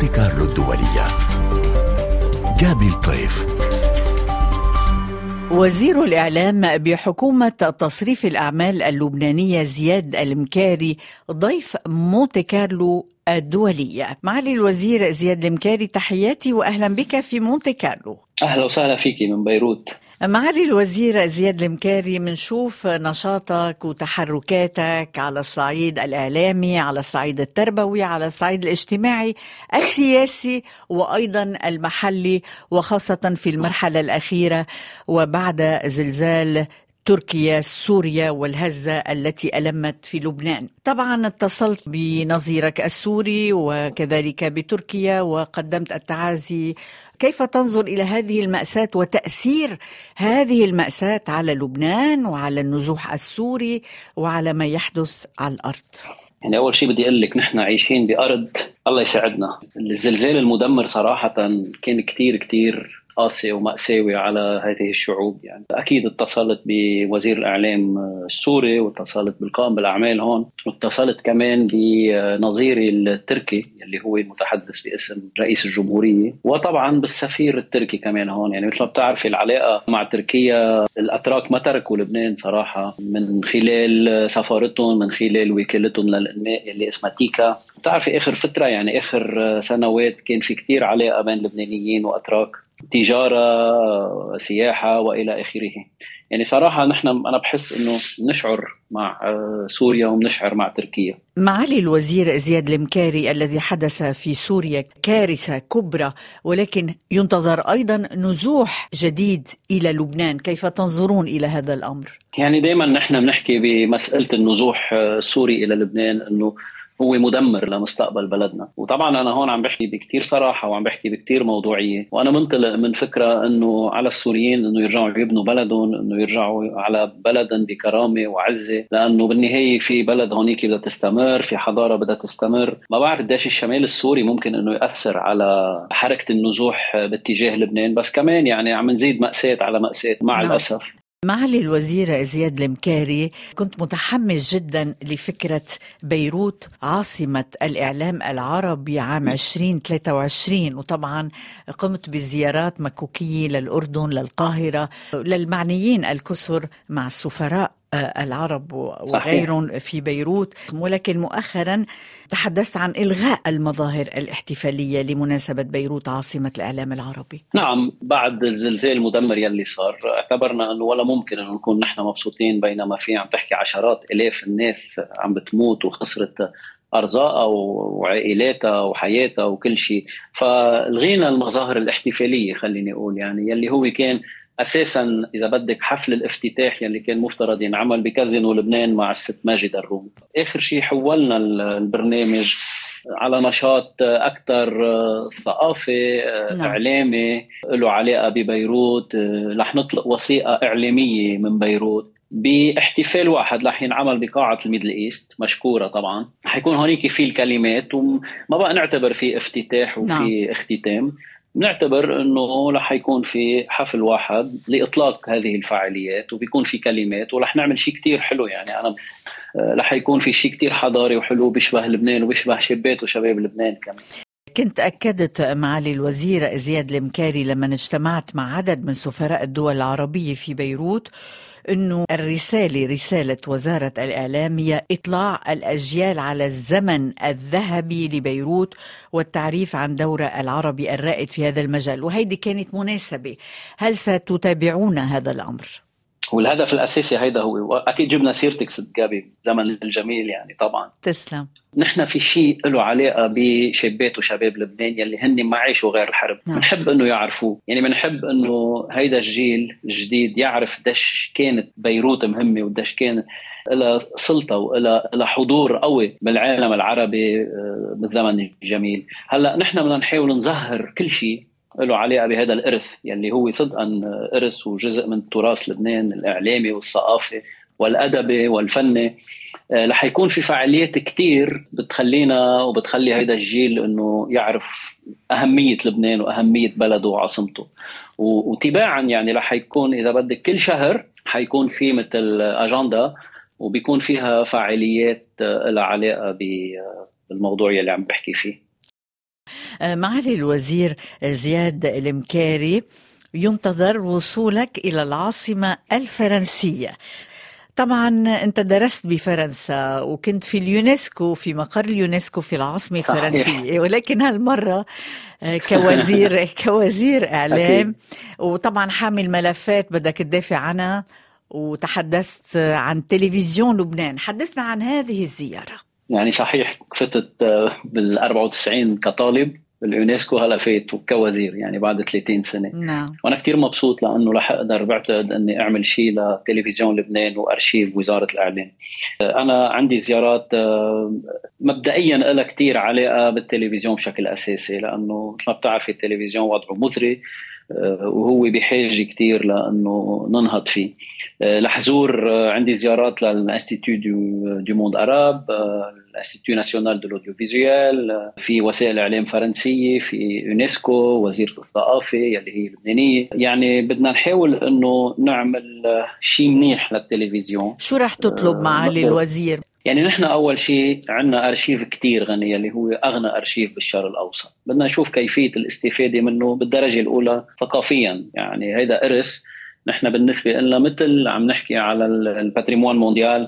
مونتي كارلو الدولية. جابي الطيف. وزير الإعلام بحكومة تصريف الأعمال اللبنانية زياد المكاري ضيف مونتي كارلو الدولية. معالي الوزير زياد المكاري، تحياتي وأهلا بك في مونتي كارلو. أهلا وسهلا فيكي من بيروت. معالي الوزير زياد المكاري، منشوف نشاطك وتحركاتك على الصعيد الإعلامي، على الصعيد التربوي، على الصعيد الاجتماعي السياسي وأيضا المحلي، وخاصة في المرحلة الأخيرة وبعد زلزال تركيا سوريا والهزة التي ألمت في لبنان. طبعا اتصلت بنظيرك السوري وكذلك بتركيا وقدمت التعازي. كيف تنظر إلى هذه المأساة وتأثير هذه المأساة على لبنان وعلى النزوح السوري وعلى ما يحدث على الأرض؟ يعني أول شيء بدي أقول لك نحن عايشين بأرض الله يساعدنا. الزلزال المدمر صراحة كان كتير قاسي ومأساوي على هذه الشعوب. يعني أكيد اتصلت بوزير الإعلام السوري، واتصلت بالقائم بالأعمال هون، واتصلت كمان بنظيري التركي اللي هو المتحدث باسم رئيس الجمهورية، وطبعا بالسفير التركي كمان هون. يعني مثل ما بتعرفي العلاقة مع تركيا، الأتراك ما تركوا لبنان صراحة من خلال سفارتهم، من خلال وكالتهم للإنماء اللي اسمها تيكا. بتعرفي آخر فترة، يعني آخر سنوات كان في كتير علاقة بين لبنانيين وأتراك، تجارة، سياحة وإلى آخره. يعني صراحة أنا بحس إنه نشعر مع سوريا ونشعر مع تركيا. معالي الوزير زياد المكاري، الذي حدث في سوريا كارثة كبرى، ولكن ينتظر أيضا نزوح جديد إلى لبنان. كيف تنظرون إلى هذا الأمر؟ يعني دايما نحن بنحكي بمسألة النزوح السوري إلى لبنان إنه هو مدمر لمستقبل بلدنا. وطبعا أنا هون عم بحكي بكتير صراحة وعم بحكي بكتير موضوعية، وأنا منطلق من فكرة أنه على السوريين أنه يرجعوا يبنوا بلدهم، أنه يرجعوا على بلدا بكرامة وعزة، لأنه بالنهاية في بلد هونيك بدها تستمر، في حضارة بدها تستمر. ما بعرف قديش الشمال السوري ممكن أنه يأثر على حركة النزوح باتجاه لبنان، بس كمان يعني عم نزيد مأساة على مأساة مع الأسف. معالي الوزير زياد المكاري، كنت متحمس جدا لفكرة بيروت عاصمة الإعلام العربي عام 2023، وطبعا قمت بزيارات مكوكية للأردن، للقاهرة، للمعنيين الكثر مع السفراء العرب وغيرهم في بيروت. ولكن مؤخرا تحدثت عن إلغاء المظاهر الاحتفالية لمناسبة بيروت عاصمة الإعلام العربي. نعم، بعد الزلزال المدمر يلي صار اعتبرنا أنه ولا ممكن أن نكون نحن مبسوطين بينما في عم تحكي عشرات إلاف الناس عم بتموت وخسرت أرزاقها وعائلاتها وحياتها وكل شيء. فالغينا المظاهر الاحتفالية، خليني أقول يعني يلي هو كان أساساً إذا بدك حفل الافتتاح يلي كان مفترض ينعمل بكازينو لبنان مع الست ماجدة الرومي. آخر شيء حولنا البرنامج على نشاط أكثر ثقافي إعلامي له علاقة ببيروت. رح نطلق وثيقة إعلامية من بيروت باحتفال واحد رح ينعمل بقاعة الميدل إيست، مشكورة طبعا. حيكون هونيك في الكلمات، وما بقى نعتبر في افتتاح وفي اختتام، نعتبر انه رح يكون في حفل واحد لاطلاق هذه الفعاليات، وبيكون في كلمات، ورح نعمل شيء كتير حلو. يعني انا رح يكون في شيء كتير حضاري وحلو بيشبه لبنان وبيشبه شبات وشباب لبنان كمان. كنت أكدت معالي الوزير زياد المكاري لما اجتمعت مع عدد من سفراء الدول العربية في بيروت أنه رسالة وزارة الإعلام هي إطلاع الأجيال على الزمن الذهبي لبيروت والتعريف عن دور العربي الرائد في هذا المجال، وهيدي كانت مناسبة. هل ستتابعون هذا الأمر؟ والهدف الأساسي هيدا هو، وأكيد جبنا سيرتك ست جابي زمن الجميل يعني طبعا. تسلم. نحن في شيء له علاقة بشبات وشباب لبنان يلي هن ما عاشوا غير الحرب. بنحب انه يعرفوه، يعني بنحب انه هيدا الجيل الجديد يعرف دش كانت بيروت مهمة، ودش كانت لها سلطة وإلى حضور قوي بالعالم العربي بالزمن الجميل. هلأ نحن بدنا نحاول نظهر كل شيء له علاقة بهذا الإرث يلي هو صدقا إرث وجزء من تراث لبنان الإعلامي والثقافي والأدبي والفني. رح يكون في فعاليات كتير بتخلينا وبتخلي هيدا الجيل انه يعرف اهمية لبنان واهمية بلده وعاصمته. وتباعا يعني رح يكون اذا بدك كل شهر حيكون في مثل اجندا وبيكون فيها فعاليات لها علاقة بالموضوع يلي عم بحكي فيه. معالي الوزير زياد المكاري، ينتظر وصولك إلى العاصمة الفرنسية. طبعا أنت درست بفرنسا وكنت في اليونسكو، في مقر اليونسكو في العاصمة الفرنسية، ولكن هالمرة كوزير إعلام، وطبعا حامل ملفات بدك تدافع عنها، وتحدثت عن تلفزيون لبنان. حدثنا عن هذه الزيارة. يعني صحيح فتت بال94 كطالب باليونسكو، هلا فات كوزير يعني بعد 30 سنة. نعم. وأنا كتير مبسوط لأنه رح أقدر بعتقد أني أعمل شيء لتلفزيون لبنان وأرشيف وزارة الإعلام. أنا عندي زيارات مبدئيا لها كتير علاقة بالتلفزيون بشكل أساسي، لأنه مثل ما بتعرفي التلفزيون وضعه مزري وهو بحاجة كتير لأنه ننهض فيه. لحزور عندي زيارات للإنستيتو دو موند أراب، الانستيتيو ناسيونال دو لوديوفيزيوال، في وسائل اعلام فرنسيه، في يونسكو، وزيره الثقافه يلي هي لبنانيه. يعني بدنا نحاول انه نعمل شيء منيح للتلفزيون. شو رح تطلب معالي الوزير؟ يعني نحن اول شيء عندنا ارشيف كتير غني اللي هو اغنى ارشيف بالشرق الاوسط، بدنا نشوف كيفيه الاستفاده منه بالدرجه الاولى ثقافيا. يعني هيدا ارث نحن بالنسبه لنا مثل عم نحكي على الباتريمون مونديال،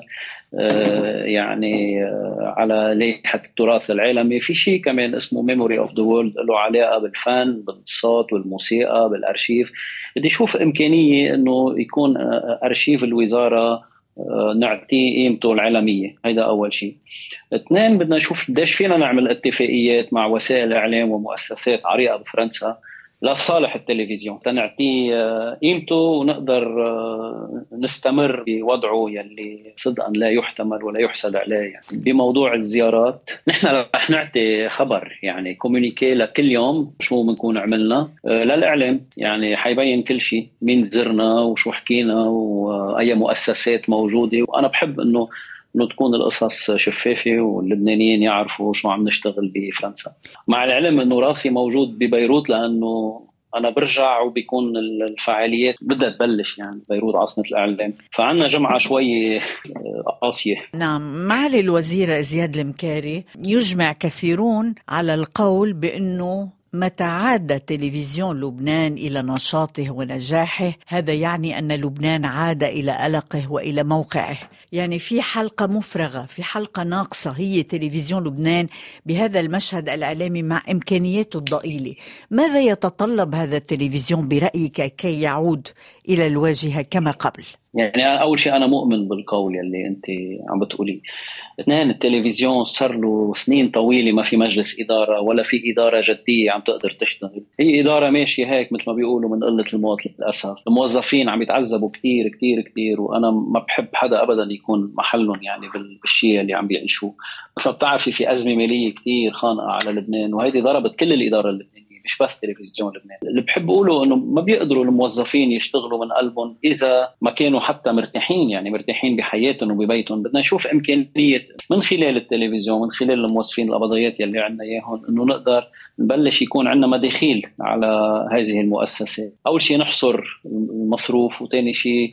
يعني على لائحة التراث العالمي. في شيء كمان اسمه ميموري اوف ذا وورلد، له علاقة بالفن، بالصوت والموسيقى، بالارشيف. بدي اشوف امكانية انه يكون ارشيف الوزارة نعطيه قيمته العالمية. هيدا اول شيء. اثنين، بدنا نشوف قديش فينا نعمل اتفاقيات مع وسائل اعلام ومؤسسات عريقة بفرنسا لصالح التلفزيون، تنعطيه قيمته ونقدر نستمر بوضعه يلي صدقا لا يحتمل ولا يحسد عليه. يعني بموضوع الزيارات نحن رح نعطي خبر، يعني كومونيكي لكل يوم شو بنكون عملنا للإعلام، يعني حيبين كل شيء، مين زرنا وشو حكينا وأي مؤسسات موجودة. وأنا بحب إنه تكون القصص شفافة واللبنانيين يعرفوا شو عم نشتغل بفرنسا، مع العلم انه راسي موجود ببيروت، لانه انا برجع وبيكون الفعاليات بدها تبلش. يعني بيروت عاصمة الاعلام، فعنا جمعة شوي قاسية. نعم. معالي الوزير زياد المكاري، يجمع كثيرون على القول بأنه متى عاد تلفزيون لبنان إلى نشاطه ونجاحه، هذا يعني أن لبنان عاد إلى ألقه وإلى موقعه. يعني في حلقة مفرغة، في حلقة ناقصة، هي تلفزيون لبنان بهذا المشهد الإعلامي مع إمكانياته الضئيلة. ماذا يتطلب هذا التلفزيون برأيك كي يعود إلى الواجهة كما قبل؟ يعني أول شيء أنا مؤمن بالقول اللي أنت عم بتقولي. اثنين، التلفزيون صار له سنين طويلة ما في مجلس إدارة ولا في إدارة جدية عم تقدر تشتغل. هي إدارة ماشية هيك مثل ما بيقولوا من قلة الموت للأسف. الموظفين عم يتعذبوا كتير كتير كتير، وأنا ما بحب حدا أبدا يكون محلهم يعني بالشيء اللي عم بيعيشوه. مثل ما بتعرفي في أزمة مالية كتير خانقة على لبنان، وهيدي ضربت كل الإدارة اللبنانية مش بس تلفزيون لبنان. اللي بحب أقوله أنه ما بيقدروا الموظفين يشتغلوا من قلبهم إذا ما كانوا حتى مرتاحين، يعني مرتاحين بحياتهم وببيتهم. بدنا نشوف إمكانية من خلال التلفزيون، من خلال الموظفين القبضيات يلي عنا إياهم، أنه نقدر نبلش يكون عنا مداخيل على هذه المؤسسات. أول شيء نحصر المصروف، وثاني شيء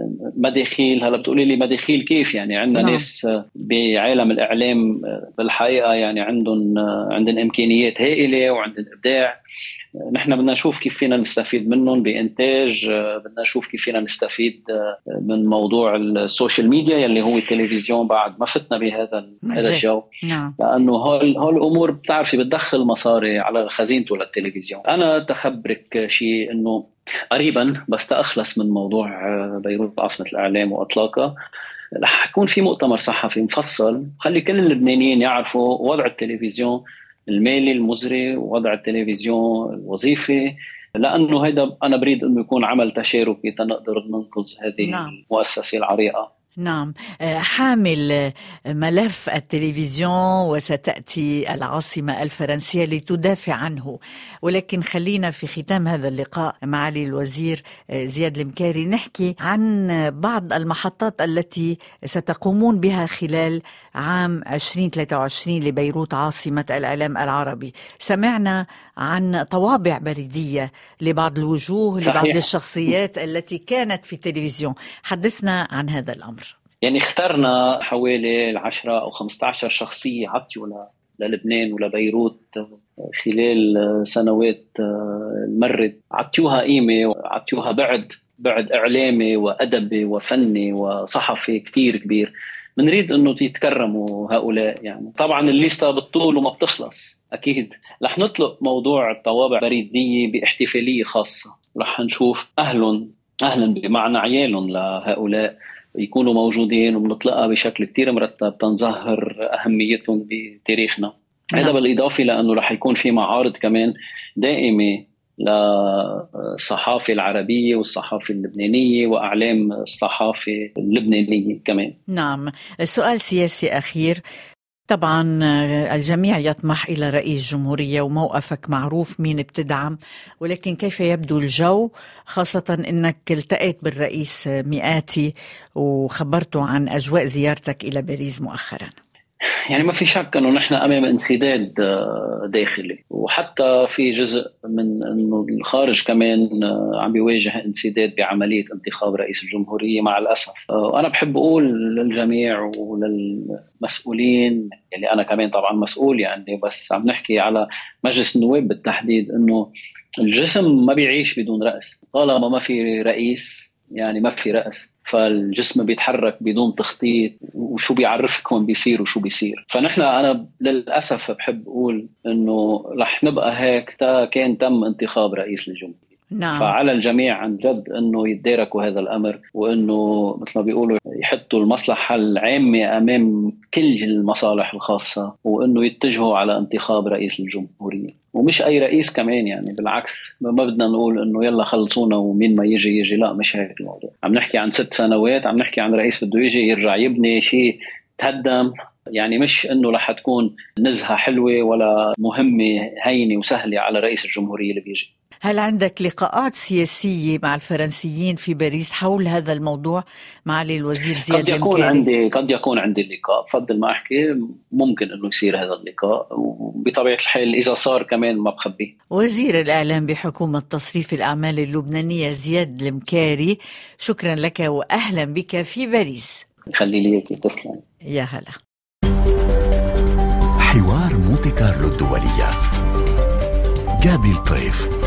مداخيل. هلا بتقولي لي مداخيل كيف؟ يعني عندنا ناس بعالم الإعلام بالحقيقة يعني عندهم إمكانيات هائلة وعندهم إبداع. نحن بدنا نشوف كيف فينا نستفيد منهم بإنتاج، بدنا نشوف كيف فينا نستفيد من موضوع السوشيال ميديا يلي هو التلفزيون بعد ما فتنا بهذا الجو. نعم. لأنه هول الأمور بتعرفي بتدخل مصاري على خزينته للتلفزيون. أنا تخبرك شيء إنه قريبا بس تأخلص من موضوع بيروت عاصمة الإعلام وأطلاقها، رح يكون في مؤتمر صحفي مفصل خلي كل اللبنانيين يعرفوا وضع التلفزيون المالي المزري ووضع التلفزيون الوظيفي، لأنه هيدا أنا بريد أنه يكون عمل تشاركي تنقدر ننقذ هذه المؤسسة العريقة. نعم. حامل ملف التلفزيون، وستأتي العاصمة الفرنسية لتدافع عنه. ولكن خلينا في ختام هذا اللقاء معالي الوزير زياد المكاري نحكي عن بعض المحطات التي ستقومون بها خلال عام 2023 لبيروت عاصمة الإعلام العربي. سمعنا عن طوابع بريدية لبعض الوجوه، لبعض الشخصيات التي كانت في التلفزيون. حدثنا عن هذا الأمر. يعني اخترنا حوالي 10 أو 15 شخصية عطيوا للبنان ولبيروت خلال سنوات مرت، عطيوها قيمة وعطيوها بعد إعلامي وأدبي وفني وصحفي كتير كبير. بنريد أنه يتكرموا هؤلاء. يعني طبعا الليستة بالطول وما بتخلص. أكيد رح نطلق موضوع الطوابع البريدية باحتفالية خاصة، رح نشوف أهلا بمعنى عيالهم لهؤلاء يكونوا موجودين، وبنطلقها بشكل كتير مرتب تنظهر أهميتهم بتاريخنا. هذا بالإضافة لأنه رح يكون في معارض كمان دائمة للصحافة العربية والصحافة اللبنانية وأعلام الصحافة اللبنانية كمان. نعم. سؤال سياسي أخير. طبعا الجميع يطمح إلى رئيس جمهورية وموقفك معروف مين بتدعم، ولكن كيف يبدو الجو، خاصة أنك التقيت بالرئيس مئاتي وخبرته عن أجواء زيارتك إلى باريس مؤخرا؟ يعني ما في شك أنه نحن أمام انسداد داخلي، وحتى في جزء من أنه الخارج كمان عم بيواجه انسداد بعملية انتخاب رئيس الجمهورية مع الأسف. وأنا بحب أقول للجميع وللمسؤولين اللي أنا كمان طبعا مسؤول، يعني بس عم نحكي على مجلس النواب بالتحديد، أنه الجسم ما بيعيش بدون رأس. طالما ما في رئيس يعني ما في رأس، فالجسم بيتحرك بدون تخطيط، وشو بيعرفك وين بيصير وشو بيصير. فنحن أنا للأسف بحب أقول إنه رح نبقى هيك كان تم انتخاب رئيس للجمهورية. نعم. فعلى الجميع عن جد إنه يتداركوا هذا الأمر، وإنه مثل ما بيقولوا يحطوا المصلحة العامة أمام كل المصالح الخاصة، وإنه يتجهوا على انتخاب رئيس الجمهورية. ومش أي رئيس كمان، يعني بالعكس ما بدنا نقول إنه يلا خلصونا ومين ما يجي، لا مش هيك الموضوع. عم نحكي عن 6 سنوات، عم نحكي عن رئيس بده يجي يرجع يبني شيء تهدم. يعني مش إنه رح تكون نزهة حلوة ولا مهمة هينة وسهلة على رئيس الجمهورية اللي بيجي. هل عندك لقاءات سياسية مع الفرنسيين في باريس حول هذا الموضوع معالي الوزير زياد المكاري؟ قد يكون عندي اللقاء، بفضل ما أحكي، ممكن أنه يصير هذا اللقاء، وبطبيعة الحال إذا صار كمان ما بخبيه. وزير الإعلام بحكومة تصريف الأعمال اللبنانية زياد المكاري، شكرا لك وأهلا بك في باريس. خلي لي تسلم. يا هلا. حوار مونتي كارلو الدولية. جابيل طيف.